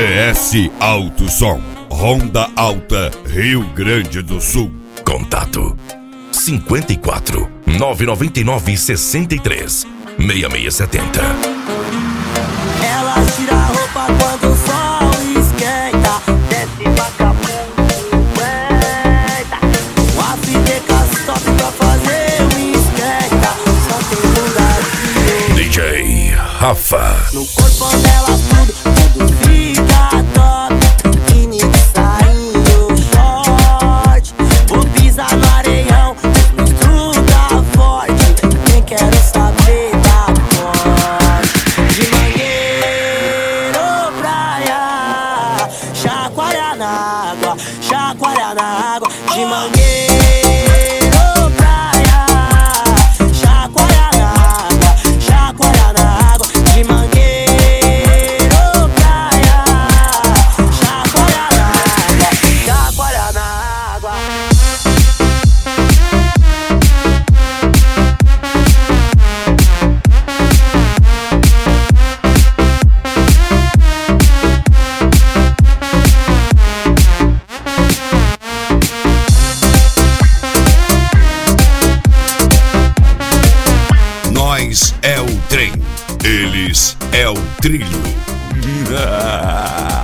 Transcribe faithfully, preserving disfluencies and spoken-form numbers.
S Alto Som, Ronda Alta, Rio Grande do Sul. Contato cinquenta e quatro, nove nove nove, sessenta e três, seis seis setenta. Ela tira a roupa quando o sol esquenta, desce vagabundo, aguenta. O Africa sobe pra fazer um esquenta, só tem lugar D J Rafa. no corpo dela tudo, tudo fica top. Biquíni de sainho, short. Vou pisar no areião, estruga forte. Nem quero saber da morte. De mangueiro, praia, chacoalha na água, chacoalha na água. De mangueiro, praia, chacoalha na água, chacoalha na água. De mangueiro, Nós é o trem, eles é o trilho.